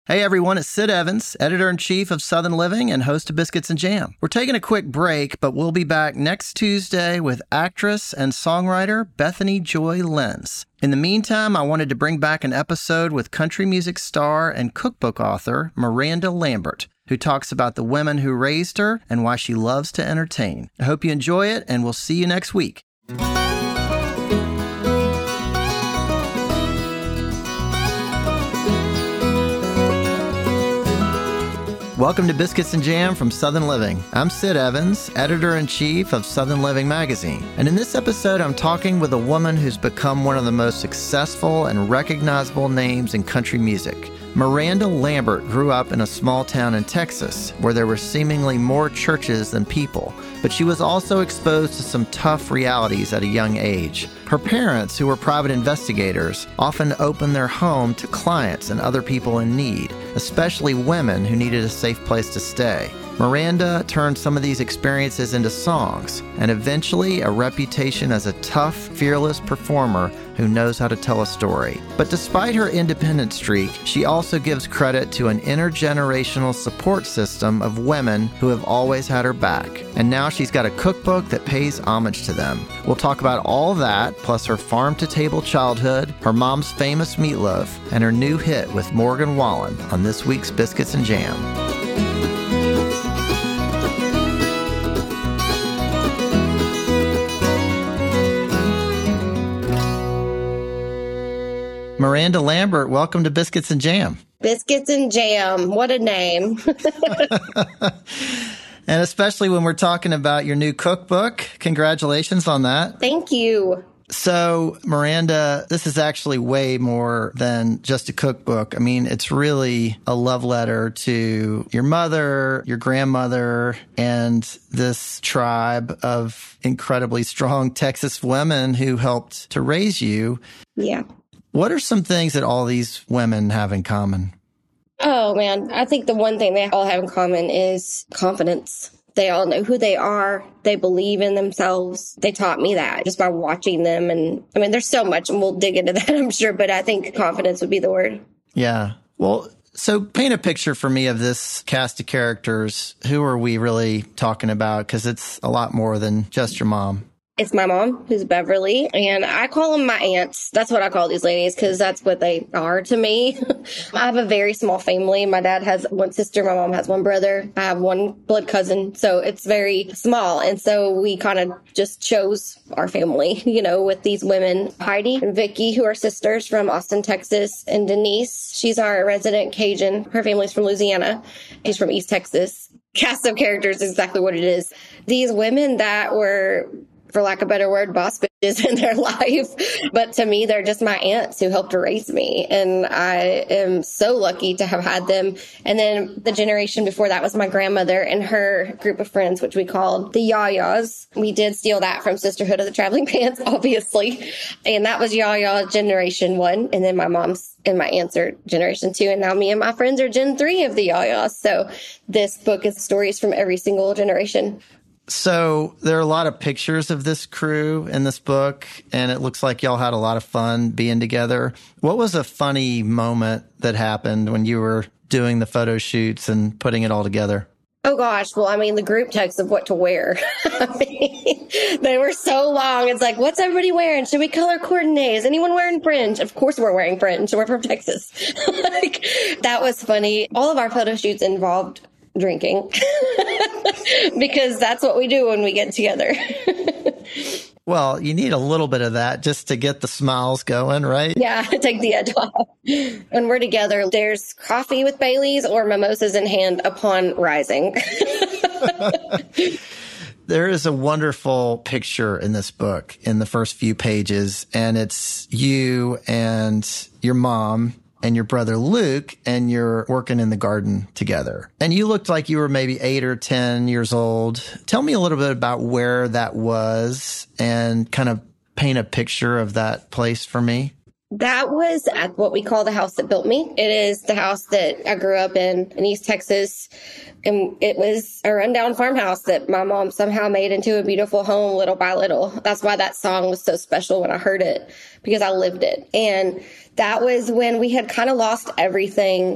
Hey everyone, it's Sid Evans, editor-in-chief of Southern Living and host of Biscuits and Jam. We're taking a quick break, but we'll be back next Tuesday with actress and songwriter Bethany Joy Lenz. In the meantime, I wanted to bring back an episode with country music star and cookbook author Miranda Lambert, who talks about the women who raised her and why she loves to entertain. I hope you enjoy it, and we'll see you next week. Welcome to Biscuits and Jam from Southern Living. I'm Sid Evans, editor-in-chief of Southern Living magazine. And in this episode, I'm talking with a woman who's become one of the most successful and recognizable names in country music. Miranda Lambert grew up in a small town in Texas where there were seemingly more churches than people, but she was also exposed to some tough realities at a young age. Her parents, who were private investigators, often opened their home to clients and other people in need, especially women who needed a safe place to stay. Miranda turned some of these experiences into songs and eventually a reputation as a tough, fearless performer who knows how to tell a story. But despite her independent streak, she also gives credit to an intergenerational support system of women who have always had her back. And now she's got a cookbook that pays homage to them. We'll talk about all that, plus her farm-to-table childhood, her mom's famous meatloaf, and her new hit with Morgan Wallen on this week's Biscuits and Jam. Miranda Lambert, welcome to Biscuits and Jam. Biscuits and Jam. What a name. And especially when we're talking about your new cookbook. Congratulations on that. Thank you. So, Miranda, this is actually way more than just a cookbook. I mean, it's really a love letter to your mother, your grandmother, and this tribe of incredibly strong Texas women who helped to raise you. Yeah. What are some things that all these women have in common? Oh, man. I think the one thing they all have in common is confidence. They all know who they are. They believe in themselves. They taught me that just by watching them. And I mean, there's so much, and we'll dig into that, I'm sure, but I think confidence would be the word. Yeah. Well, so paint a picture for me of this cast of characters. Who are we really talking about? Because it's a lot more than just your mom. It's my mom, who's Beverly, and I call them my aunts. That's what I call these ladies because that's what they are to me. I have a very small family. My dad has one sister. My mom has one brother. I have one blood cousin. So it's very small. And so we kind of just chose our family, with these women, Heidi and Vicky, who are sisters from Austin, Texas, and Denise. She's our resident Cajun. Her family's from Louisiana. She's from East Texas. Cast of characters is exactly what it is. These women that were, for lack of a better word, boss bitches in their life. But to me, they're just my aunts who helped raise me. And I am so lucky to have had them. And then the generation before that was my grandmother and her group of friends, which we called the Yayas. We did steal that from Sisterhood of the Traveling Pants, obviously. And that was Yaya generation 1. And then my mom's and my aunts are generation 2. And now me and my friends are gen 3 of the Yayas. So this book is stories from every single generation. So there are a lot of pictures of this crew in this book, and it looks like y'all had a lot of fun being together. What was a funny moment that happened when you were doing the photo shoots and putting it all together? Oh, gosh. Well, I mean, the group text of what to wear. They were so long. It's like, what's everybody wearing? Should we color coordinate? Is anyone wearing fringe? Of course we're wearing fringe. We're from Texas. That was funny. All of our photo shoots involved drinking because that's what we do when we get together. Well, you need a little bit of that just to get the smiles going, right? Yeah, take the edge off. When we're together, there's coffee with Baileys or mimosas in hand upon rising. There is a wonderful picture in this book in the first few pages, and it's you and your mom and your brother Luke, and you're working in the garden together. And you looked like you were maybe 8 or 10 years old. Tell me a little bit about where that was and kind of paint a picture of that place for me. That was at what we call the house that built me. It is the house that I grew up in East Texas. And it was a rundown farmhouse that my mom somehow made into a beautiful home little by little. That's why that song was so special when I heard it, because I lived it. And that was when we had kind of lost everything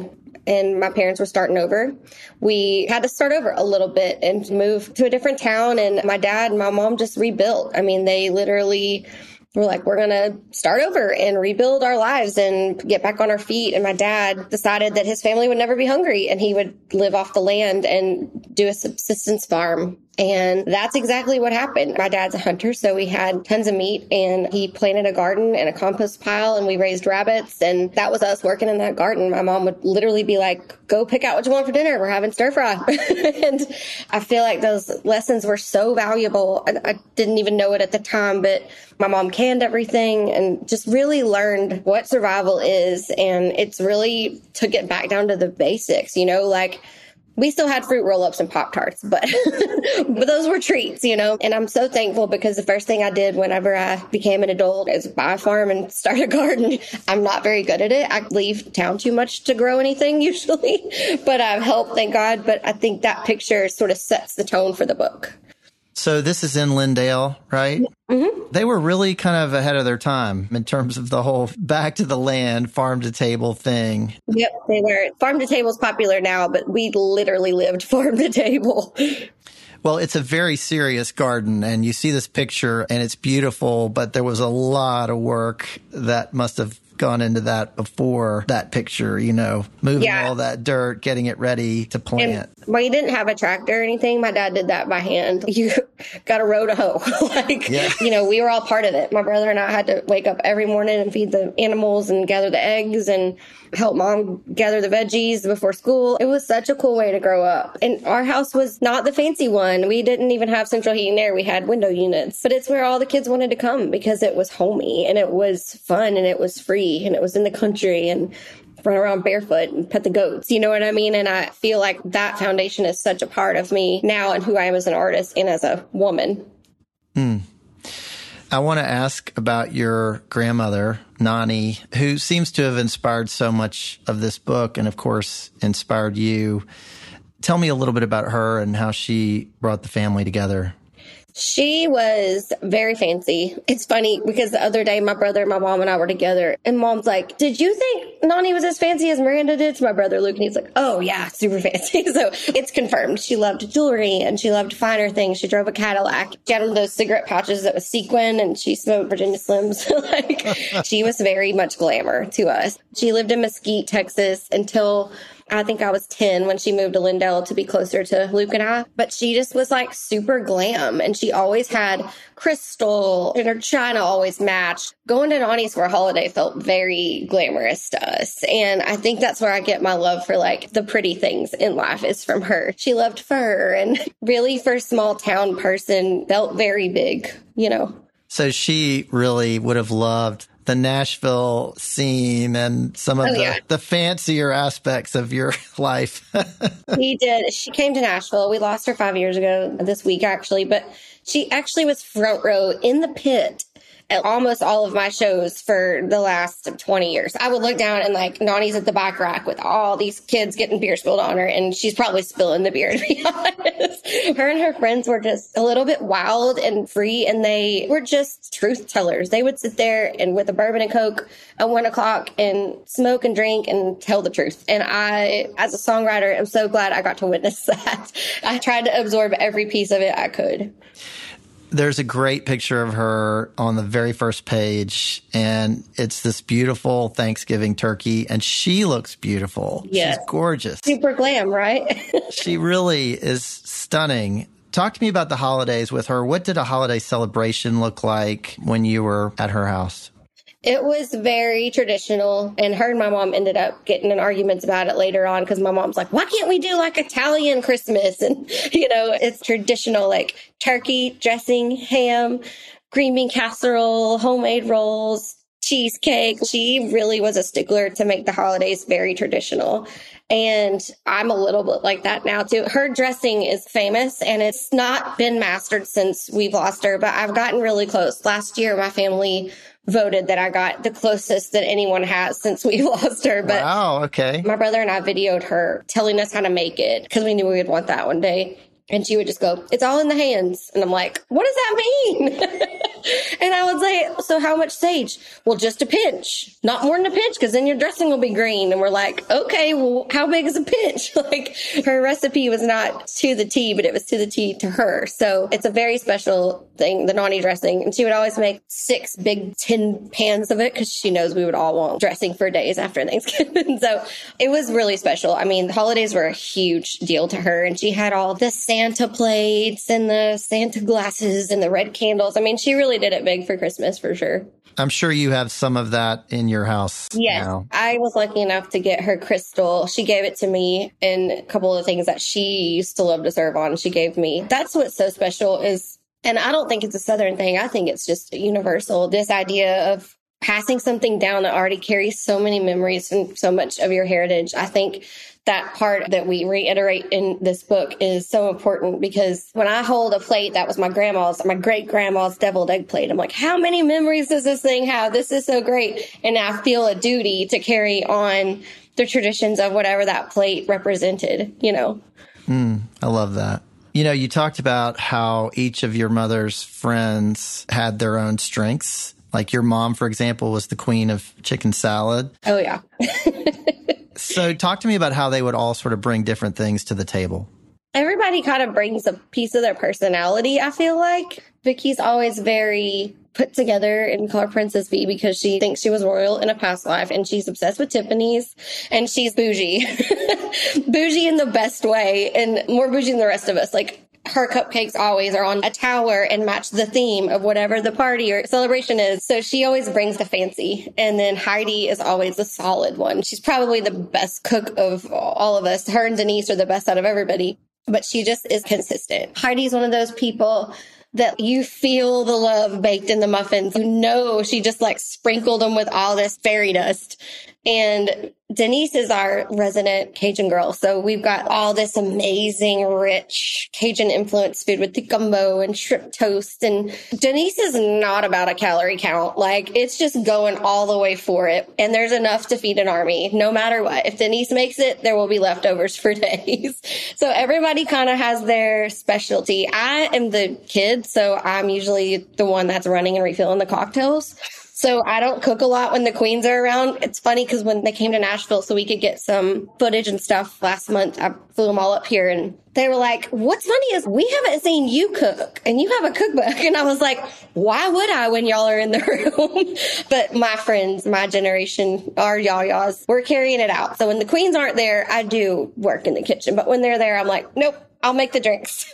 and my parents were starting over. We had to start over a little bit and move to a different town. And my dad and my mom just rebuilt. I mean, they literally were like, we're going to start over and rebuild our lives and get back on our feet. And my dad decided that his family would never be hungry and he would live off the land and do a subsistence farm. And that's exactly what happened. My dad's a hunter, so we had tons of meat, and he planted a garden and a compost pile, and we raised rabbits. And that was us working in that garden. My mom would literally be like, go pick out what you want for dinner. We're having stir fry. And I feel like those lessons were so valuable. And I didn't even know it at the time, but my mom canned everything and just really learned what survival is. And it's really took it back down to the basics, like, we still had fruit roll-ups and Pop-Tarts, but but those were treats, And I'm so thankful because the first thing I did whenever I became an adult is buy a farm and start a garden. I'm not very good at it. I leave town too much to grow anything usually, but I've helped, thank God. But I think that picture sort of sets the tone for the book. So this is in Lindale, right? Mm-hmm. They were really kind of ahead of their time in terms of the whole back to the land, farm to table thing. Yep, they were. Farm to table is popular now, but we literally lived farm to table. Well, it's a very serious garden, and you see this picture, and it's beautiful, but there was a lot of work that must have gone into that before that picture, moving all that dirt, getting it ready to plant. And we didn't have a tractor or anything. My dad did that by hand. You got a row to hoe. We were all part of it. My brother and I had to wake up every morning and feed the animals and gather the eggs and help mom gather the veggies before school. It was such a cool way to grow up. And our house was not the fancy one. We didn't even have central heating and air. We had window units, but it's where all the kids wanted to come because it was homey and it was fun and it was free and it was in the country and run around barefoot and pet the goats. You know what I mean? And I feel like that foundation is such a part of me now and who I am as an artist and as a woman. I want to ask about your grandmother, Nani, who seems to have inspired so much of this book and, of course, inspired you. Tell me a little bit about her and how she brought the family together. She was very fancy. It's funny because the other day, my brother, my mom, and I were together, and mom's like, did you think Nani was as fancy as Miranda did? To my brother, Luke, and he's like, oh, yeah, super fancy. So it's confirmed. She loved jewelry, and she loved finer things. She drove a Cadillac. She had one of those cigarette pouches that was sequin, and she smoked Virginia Slims. She was very much glamour to us. She lived in Mesquite, Texas, until I think I was 10 when she moved to Lindale to be closer to Luke and I. But she just was like super glam. And she always had crystal and her china always matched. Going to Nani's for a holiday felt very glamorous to us. And I think that's where I get my love for like the pretty things in life is from her. She loved fur and really for a small town person felt very big, So she really would have loved the Nashville scene and some of the fancier aspects of your life. She did. She came to Nashville. We lost her 5 years ago this week, actually, but she actually was front row in the pit at almost all of my shows for the last 20 years. I would look down and like Nani's at the back rack with all these kids getting beer spilled on her, and she's probably spilling the beer, to be honest. Her and her friends were just a little bit wild and free, and they were just truth tellers. They would sit there and with a bourbon and Coke at 1 o'clock and smoke and drink and tell the truth. And I, as a songwriter, am so glad I got to witness that. I tried to absorb every piece of it I could. There's a great picture of her on the very first page, and it's this beautiful Thanksgiving turkey, and she looks beautiful. Yes. She's gorgeous. Super glam, right? She really is stunning. Talk to me about the holidays with her. What did a holiday celebration look like when you were at her house? It was very traditional, and her and my mom ended up getting in arguments about it later on because my mom's like, why can't we do like Italian Christmas? And, it's traditional, like turkey, dressing, ham, green bean casserole, homemade rolls, cheesecake. She really was a stickler to make the holidays very traditional. And I'm a little bit like that now too. Her dressing is famous and it's not been mastered since we've lost her, but I've gotten really close. Last year, my family voted that I got the closest that anyone has since we lost her. But wow, okay. My brother and I videoed her telling us how to make it because we knew we would want that one day. And she would just go, it's all in the hands. And I'm like, what does that mean? And I would say, so how much sage? Well, just a pinch, not more than a pinch, because then your dressing will be green. And we're like, okay, well, how big is a pinch? Like, her recipe was not to the T, but it was to the T to her. So it's a very special thing, the noni dressing. And she would always make 6 big tin pans of it because she knows we would all want dressing for days after Thanksgiving. So it was really special. I mean, the holidays were a huge deal to her. And she had all the Santa plates and the Santa glasses and the red candles. I mean, she really did it big for Christmas for sure. I'm sure you have some of that in your house. Yes, now. I was lucky enough to get her crystal. She gave it to me, and a couple of things that she used to love to serve on, she gave me. That's what's so special is, and I don't think it's a Southern thing. I think it's just universal. This idea of passing something down that already carries so many memories and so much of your heritage. I think that part that we reiterate in this book is so important because when I hold a plate that was my great grandma's deviled egg plate, I'm like, how many memories does this thing have? This is so great. And I feel a duty to carry on the traditions of whatever that plate represented, you know? I love that. You know, you talked about how each of your mother's friends had their own strengths. Like your mom, for example, was the queen of chicken salad. Oh, yeah. So talk to me about how they would all sort of bring different things to the table. Everybody kind of brings a piece of their personality, I feel like. Vicky's always very put together and call her Princess V because she thinks she was royal in a past life and she's obsessed with Tiffany's and she's bougie. Bougie in the best way and more bougie than the rest of us. Like, her cupcakes always are on a tower and match the theme of whatever the party or celebration is. So she always brings the fancy. And then Heidi is always the solid one. She's probably the best cook of all of us. Her and Denise are the best out of everybody, but she just is consistent. Heidi's one of those people that you feel the love baked in the muffins. You know, she just like sprinkled them with all this fairy dust. And Denise is our resident Cajun girl. So we've got all this amazing, rich Cajun influenced food with the gumbo and shrimp toast. And Denise is not about a calorie count. Like, it's just going all the way for it. And there's enough to feed an army, no matter what. If Denise makes it, there will be leftovers for days. So everybody kind of has their specialty. I am the kid, so I'm usually the one that's running and refilling the cocktails. So I don't cook a lot when the queens are around. It's funny because when they came to Nashville so we could get some footage and stuff last month, I flew them all up here and they were like, what's funny is we haven't seen you cook and you have a cookbook. And I was like, why would I when y'all are in the room? But my friends, my generation, our yayas, we're carrying it out. So when the queens aren't there, I do work in the kitchen. But when they're there, I'm like, nope, I'll make the drinks.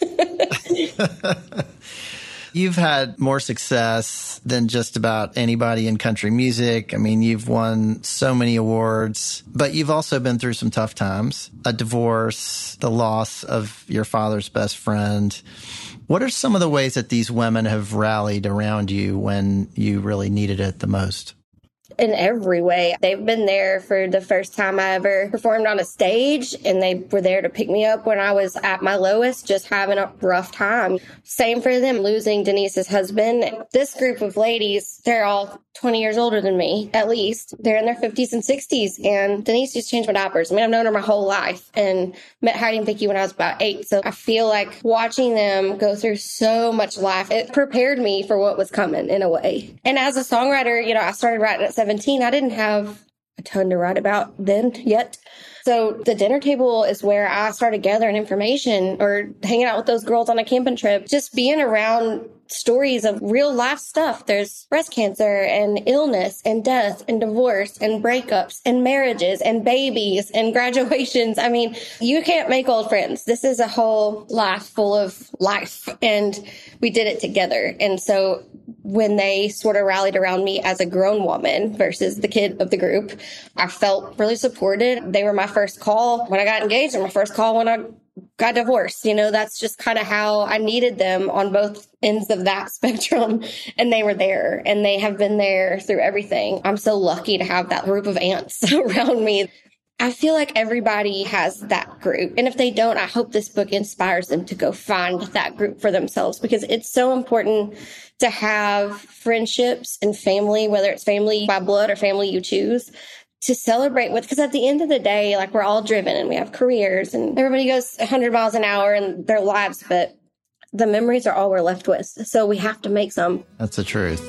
You've had more success than just about anybody in country music. I mean, you've won so many awards, but you've also been through some tough times, a divorce, the loss of your father's best friend. What are some of the ways that these women have rallied around you when you really needed it the most? In every way. They've been there for the first time I ever performed on a stage, and they were there to pick me up when I was at my lowest, just having a rough time. Same for them, losing Denise's husband. This group of ladies, they're all 20 years older than me, at least. They're in their 50s and 60s, and Denise just changed my diapers. I mean, I've known her my whole life and met Heidi and Vicky when I was about 8. So I feel like watching them go through so much life, it prepared me for what was coming in a way. And as a songwriter, you know, I started writing at 17. I didn't have a ton to write about then yet. So the dinner table is where I started gathering information or hanging out with those girls on a camping trip, just being around stories of real life stuff. There's breast cancer and illness and death and divorce and breakups and marriages and babies and graduations. I mean, you can't make old friends. This is a whole life full of life, and we did it together. And so when they sort of rallied around me as a grown woman versus the kid of the group, I felt really supported. They were my first call when I got engaged and my first call when I got divorced. You know, that's just kind of how I needed them on both ends of that spectrum. And they were there, and they have been there through everything. I'm so lucky to have that group of aunts around me. I feel like everybody has that group. And if they don't, I hope this book inspires them to go find that group for themselves, because it's so important to have friendships and family, whether it's family by blood or family you choose, to celebrate with. Because at the end of the day, like, we're all driven and we have careers and everybody goes 100 miles an hour in their lives. But the memories are all we're left with. So we have to make some. That's the truth.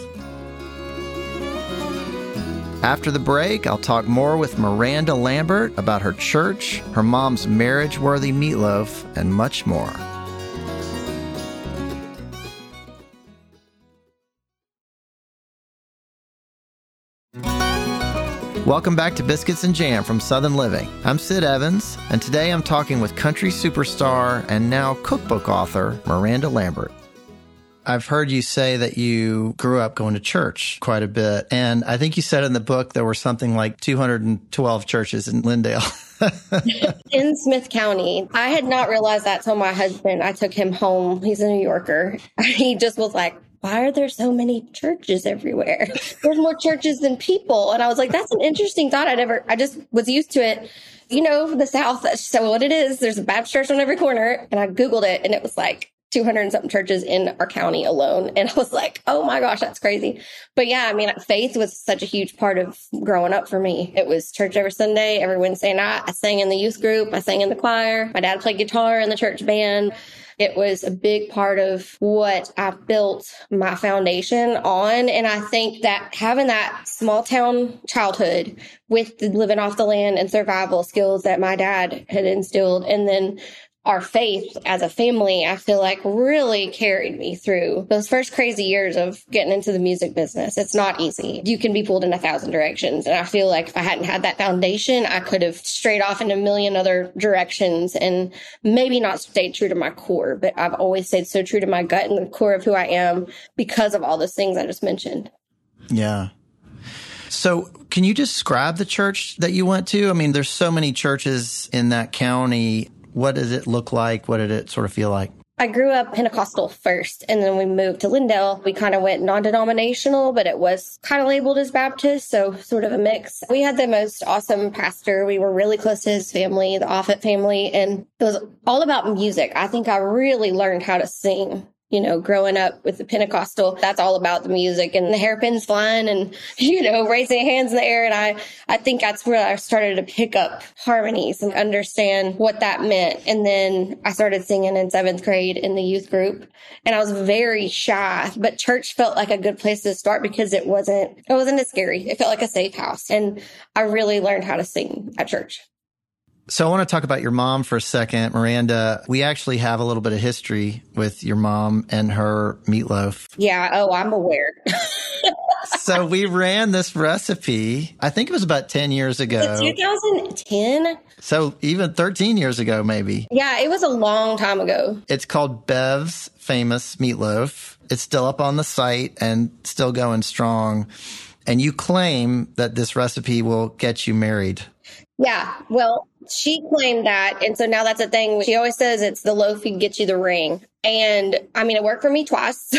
After the break, I'll talk more with Miranda Lambert about her church, her mom's marriage-worthy meatloaf, and much more. Welcome back to Biscuits and Jam from Southern Living. I'm Sid Evans, and today I'm talking with country superstar and now cookbook author Miranda Lambert. I've heard you say that you grew up going to church quite a bit, and I think you said in the book there were something like 212 churches in Lindale. In Smith County. I had not realized that till my husband, I took him home. He's a New Yorker. He just was like, why are there so many churches everywhere? There's more churches than people. And I was like, that's an interesting thought. I just was used to it. You know, the South, that's so what it is. There's a Baptist church on every corner. And I Googled it and it was like 200 and something churches in our county alone. And I was like, oh my gosh, that's crazy. But yeah, I mean, faith was such a huge part of growing up for me. It was church every Sunday, every Wednesday night. I sang in the youth group. I sang in the choir. My dad played guitar in the church band. It was a big part of what I built my foundation on. And I think that having that small town childhood with the living off the land and survival skills that my dad had instilled, and then our faith as a family, I feel like really carried me through those first crazy years of getting into the music business. It's not easy. You can be pulled in 1,000 directions. And I feel like if I hadn't had that foundation, I could have strayed off in a million other directions and maybe not stayed true to my core. But I've always stayed so true to my gut and the core of who I am because of all those things I just mentioned. Yeah. So can you describe the church that you went to? I mean, there's so many churches in that county. What does it look like? What did it sort of feel like? I grew up Pentecostal first, and then we moved to Lindale. We kind of went non-denominational, but it was kind of labeled as Baptist, so sort of a mix. We had the most awesome pastor. We were really close to his family, the Offit family, and it was all about music. I think I really learned how to sing. You know, growing up with the Pentecostal, that's all about the music and the hairpins flying and, you know, raising hands in the air. And I think that's where I started to pick up harmonies and understand what that meant. And then I started singing in 7th grade in the youth group. And I was very shy, but church felt like a good place to start because it wasn't as scary. It felt like a safe house. And I really learned how to sing at church. So I want to talk about your mom for a second, Miranda. We actually have a little bit of history with your mom and her meatloaf. Yeah. Oh, I'm aware. So we ran this recipe, I think it was about 10 years ago. 2010? So even 13 years ago, maybe. Yeah, it was a long time ago. It's called Bev's Famous Meatloaf. It's still up on the site and still going strong. And you claim that this recipe will get you married. Yeah. Well, she claimed that. And so now that's a thing. She always says it's the loaf that gets you the ring. And I mean, it worked for me twice. So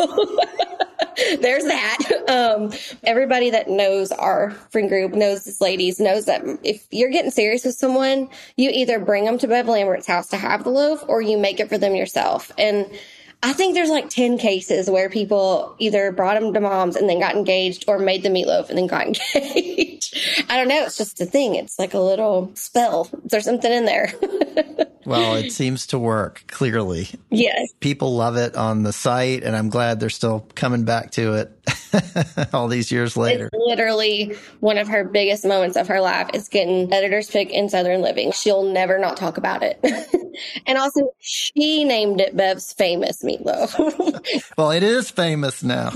there's that. Everybody that knows our friend group, knows this ladies, knows that if you're getting serious with someone, you either bring them to Bev Lambert's house to have the loaf or you make it for them yourself. And I think there's like 10 cases where people either brought them to mom's and then got engaged or made the meatloaf and then got engaged. I don't know. It's just a thing. It's like a little spell. There's something in there. Well, it seems to work, clearly. Yes. People love it on the site, and I'm glad they're still coming back to it all these years later. It's literally one of her biggest moments of her life is getting editor's pick in Southern Living. She'll never not talk about it. And also, she named it Bev's Famous Meatloaf. Well, it is famous now.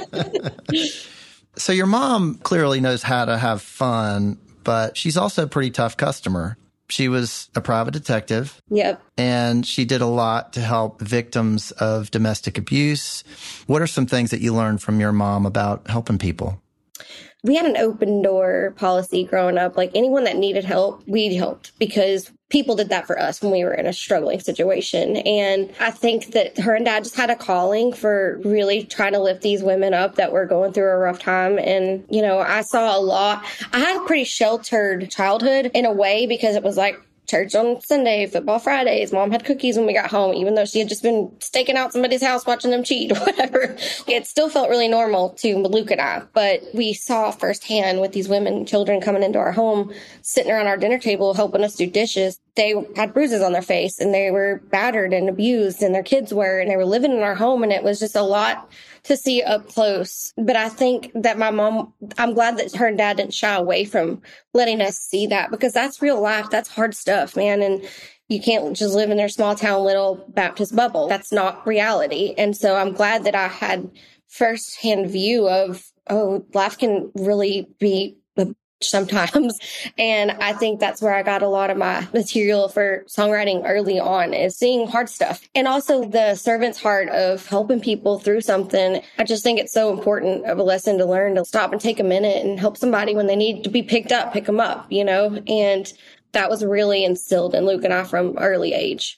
So your mom clearly knows how to have fun, but she's also a pretty tough customer. She was a private detective. Yep. And she did a lot to help victims of domestic abuse. What are some things that you learned from your mom about helping people? We had an open door policy growing up. Like anyone that needed help, we helped because people did that for us when we were in a struggling situation. And I think that her and dad just had a calling for really trying to lift these women up that were going through a rough time. And, you know, I saw a lot. I had a pretty sheltered childhood in a way because it was like church on Sunday, football Fridays. Mom had cookies when we got home, even though she had just been staking out somebody's house watching them cheat or whatever. It still felt really normal to Luke and I, but we saw firsthand with these women, children coming into our home, sitting around our dinner table, helping us do dishes. they had bruises on their face and they were battered and abused and their kids were, and they were living in our home. And it was just a lot to see up close. But I think that my mom, I'm glad that her and dad didn't shy away from letting us see that, because that's real life. That's hard stuff, man. And you can't just live in their small town little Baptist bubble. That's not reality. And so I'm glad that I had firsthand view of, oh, life can really be sometimes. And I think that's where I got a lot of my material for songwriting early on, is seeing hard stuff. And also the servant's heart of helping people through something. I just think it's so important of a lesson to learn, to stop and take a minute and help somebody when they need to be picked up, pick them up, you know? And that was really instilled in Luke and I from early age.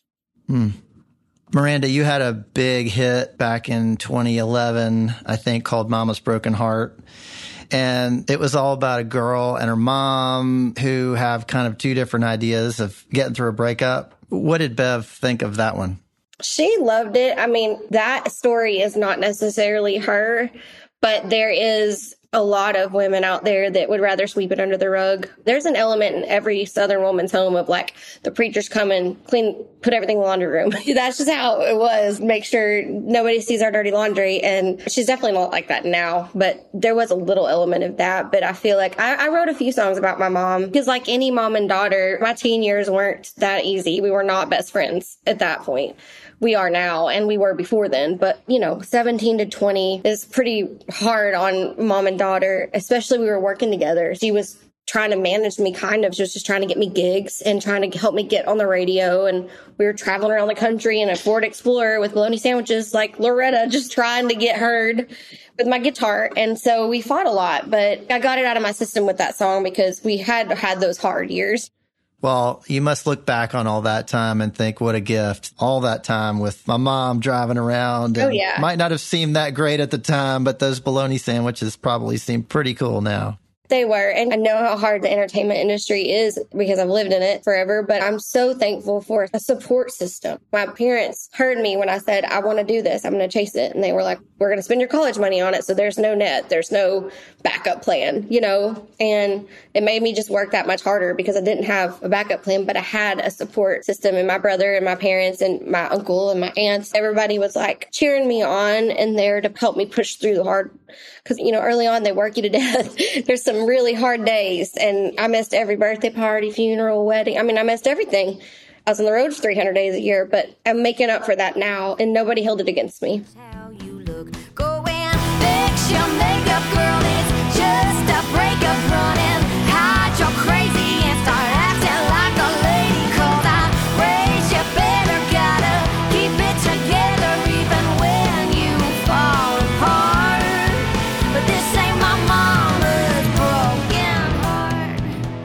Miranda, you had a big hit back in 2011, I think, called Mama's Broken Heart. And it was all about a girl and her mom who have kind of two different ideas of getting through a breakup. What did Bev think of that one? She loved it. I mean, that story is not necessarily her, but there is a lot of women out there that would rather sweep it under the rug. There's an element in every Southern woman's home of like, the preachers come and clean, put everything in the laundry room. That's just how it was. Make sure nobody sees our dirty laundry. And she's definitely not like that now, but there was a little element of that. But I feel like I wrote a few songs about my mom, because like any mom and daughter, my teen years weren't that easy. We were not best friends at that point. We are now, and we were before then. But, you know, 17 to 20 is pretty hard on mom and daughter, especially we were working together. She was trying to manage me, kind of. She was just trying to get me gigs and trying to help me get on the radio. And we were traveling around the country in a Ford Explorer with bologna sandwiches, like Loretta, just trying to get heard with my guitar. And so we fought a lot, but I got it out of my system with that song because we had those hard years. Well, you must look back on all that time and think, what a gift. All that time with my mom driving around. And might not have seemed that great at the time, but those bologna sandwiches probably seem pretty cool now. They were. And I know how hard the entertainment industry is because I've lived in it forever, but I'm so thankful for a support system. My parents heard me when I said, I want to do this. I'm going to chase it. And they were like, we're going to spend your college money on it. So there's no net. There's no backup plan, you know, and it made me just work that much harder because I didn't have a backup plan, but I had a support system, and my brother and my parents and my uncle and my aunts. Everybody was like cheering me on and there to help me push through the hard, because, you know, early on they work you to death. There's some really hard days, and I missed every birthday party, funeral, wedding. I mean, I missed everything. I was on the road for 300 days a year, but I'm making up for that now, and nobody held it against me. How you look, go and fix your makeup, girl. It's just a breakup running. Hide your crazy and start acting like a lady. 'Cause I raised you better, gotta keep it together even when you fall apart. But this ain't my mama's broken heart.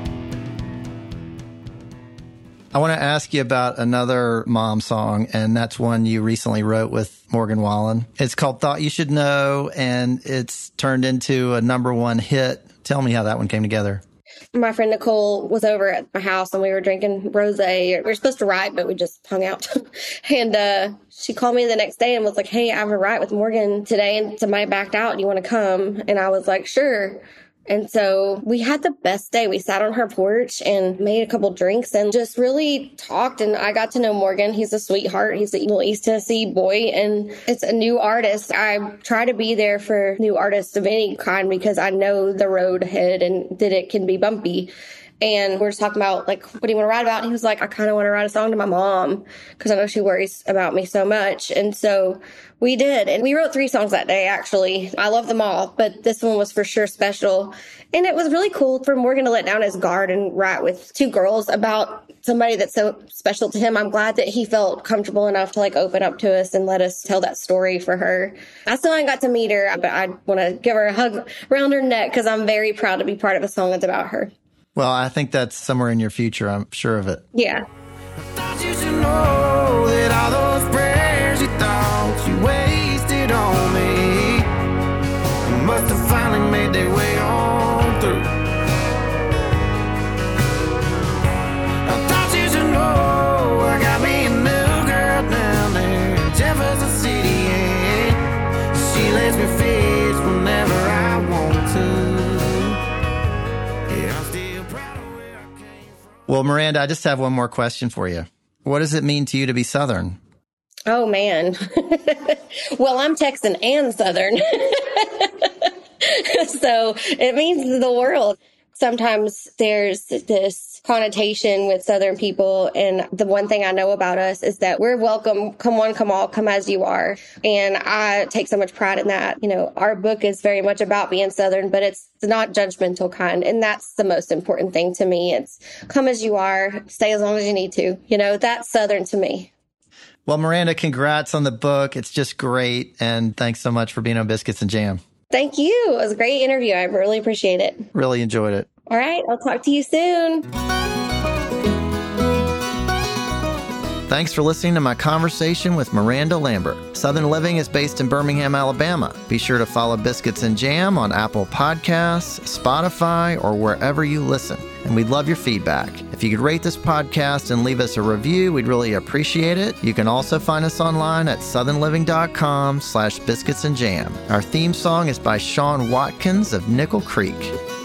I want to ask you about another mom song, and that's one you recently wrote with Morgan Wallen. It's called Thought You Should Know, and it's turned into a #1 hit. Tell me how that one came together. My friend Nicole was over at my house and we were drinking rosé. We were supposed to write, but we just hung out. And she called me the next day and was like, hey, I have a write with Morgan today and somebody backed out. Do you want to come? And I was like, sure. And so we had the best day. We sat on her porch and made a couple drinks and just really talked. And I got to know Morgan. He's a sweetheart. He's a little East Tennessee boy. And it's a new artist. I try to be there for new artists of any kind because I know the road ahead and that it can be bumpy. And we're just talking about, like, what do you want to write about? And he was like, I kind of want to write a song to my mom because I know she worries about me so much. And so we did. And we wrote 3 songs that day, actually. I love them all, but this one was for sure special. And it was really cool for Morgan to let down his guard and write with 2 girls about somebody that's so special to him. I'm glad that he felt comfortable enough to, like, open up to us and let us tell that story for her. I still haven't got to meet her, but I want to give her a hug around her neck because I'm very proud to be part of a song that's about her. Well, I think that's somewhere in your future. I'm sure of it. Yeah. I thought you should know that all those prayers you thought you wasted on me must have finally made their way on through. I thought you should know I got me a new girl down there in Jefferson City, and she lets me fish whenever I want to. Yeah, I'm still proud of where I came from. Well, Miranda, I just have one more question for you. What does it mean to you to be Southern? Oh, man. Well, I'm Texan and Southern. So it means the world. Sometimes there's this connotation with Southern people. And the one thing I know about us is that we're welcome. Come one, come all, come as you are. And I take so much pride in that. You know, our book is very much about being Southern, but it's not judgmental kind. And that's the most important thing to me. It's come as you are, stay as long as you need to. You know, that's Southern to me. Well, Miranda, congrats on the book. It's just great. And thanks so much for being on Biscuits and Jam. Thank you. It was a great interview. I really appreciate it. Really enjoyed it. All right. I'll talk to you soon. Thanks for listening to my conversation with Miranda Lambert. Southern Living is based in Birmingham, Alabama. Be sure to follow Biscuits and Jam on Apple Podcasts, Spotify, or wherever you listen. And we'd love your feedback. If you could rate this podcast and leave us a review, we'd really appreciate it. You can also find us online at southernliving.com/biscuitsandjam. Our theme song is by Sean Watkins of Nickel Creek.